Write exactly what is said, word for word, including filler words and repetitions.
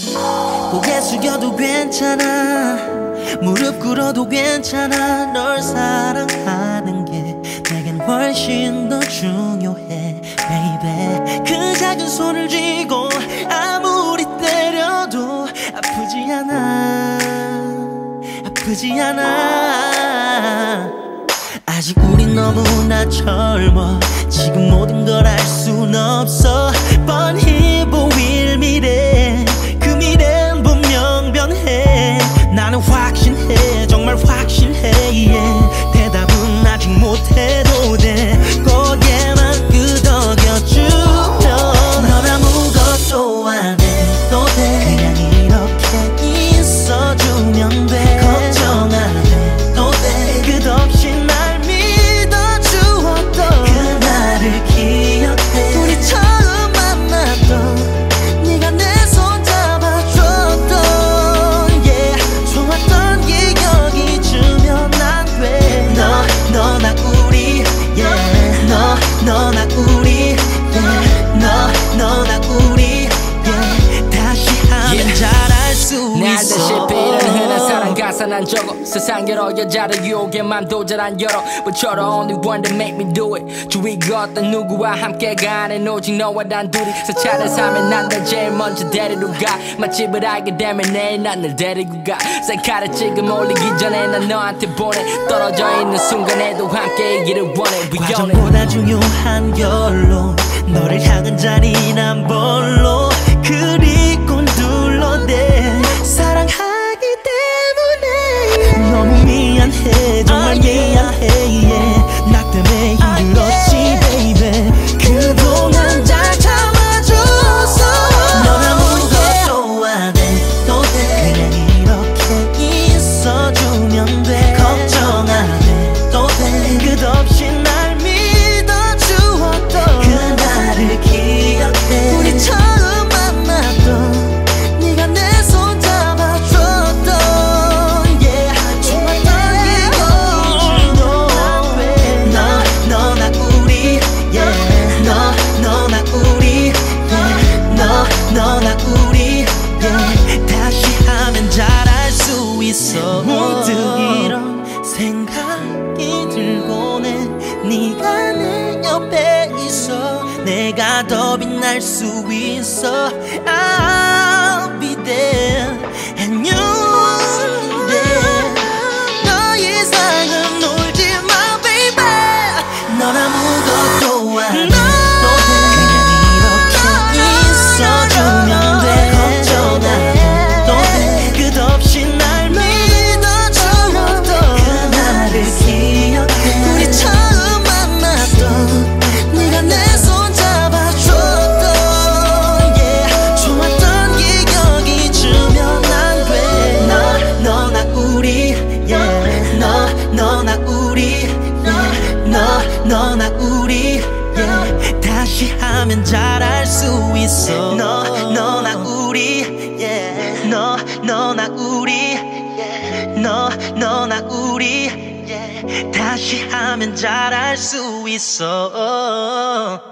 고개 숙여도 괜찮아, 무릎 꿇어도 괜찮아. 널 사랑하는 게 내겐 훨씬 더 중요해 baby. 그 작은 손을 쥐고 아무리 때려도 아프지 않아, 아프지 않아. 아직 우린 너무나 젊어. 지금 모든 걸 알 순 없어. 뻔히 보일 미래, 그 미래는 분명 변해. 나는 확신해, 정말 확신해 yeah. 대답은 아직 못해도 돼. 고개만 끄덕여주면 넌 아무것도 안 해도 돼. 그냥 이렇게 있어주면 돼. 걱정 안 해도 돼. 끝없이 날 믿어주었던 그날을 기억해. 우리 처음 만났던 네가 내 손 잡아줬던 yeah. 좋았던 기억이 잊으면 안 돼. 너, 너나 우리 yeah. 너, 너나 우리 yeah. 너, 너나 우리 yeah. 다시 하면 yeah. 잘할 수 있어. 날다시피 이런 흔한 사랑 가사 난 적어. 세상 여러 여자를 유혹해 맘도 잘 안 열어. But you're the only one that make me do it. 주위가 어떤 누구와 함께가 아닌 오직 너와 단둘이. 새 차를 사면 난 널 제일 먼저 데리러 가. 맛집을 알게 되면 내일 난 널 데리고 가. 셀카를 지금 올리기 전에 난 너한테 보내. 떨어져 있는 순간에도 함께이기를 원해. 과정보다 중요한 결론, 너를 향한 잔인한 볼로 그리고 눌러대. 사랑하기 때문에 너무 미안해, 정말 미안해 yeah. 나 때문에 힘들었지 baby. 그동안 잘 참아줘서 넌 아무것도 안 해도 돼. 그냥 이렇게 있어주면 돼. 걱정 안 해도 돼. 끝없이 날 믿어주었던 그날을 기억해. 우리 처음 만났던 네가 내 손 잡아줬던 yeah. 좋았던 기억이 잊으면 돼. 너, 너나 우리 yeah. 너, 너나 우리 yeah. 너, 너나 우리 yeah. 다시 하면 잘할 수 있어. 문득 이런 생각이 들곤 해. 네가 내 옆에 있어. 내가 더 빛날 수 있어. I'll be there and you'll be there. 더 이상은 놀지 마 baby. 넌 아무것도 안 해도 돼. 그냥 이렇게 있어주면 돼. 걱정 안 해도 돼. 끝없이 날 믿어주었던 그날을 기억해. 우리 처음 만났던 네가 내 손 잡아줬던 yeah. 좋았던 기억이 잊으면 안 돼. 너, 너나 우리 yeah. 너, 너나 우리 yeah. 너, 너나 우리 yeah. 다시 하면 잘할 수 있어. 너, 너나 우리 yeah. 너, 너나 우리 yeah. 너, 너나 우리 yeah. 다시 하면 잘할 수 있어.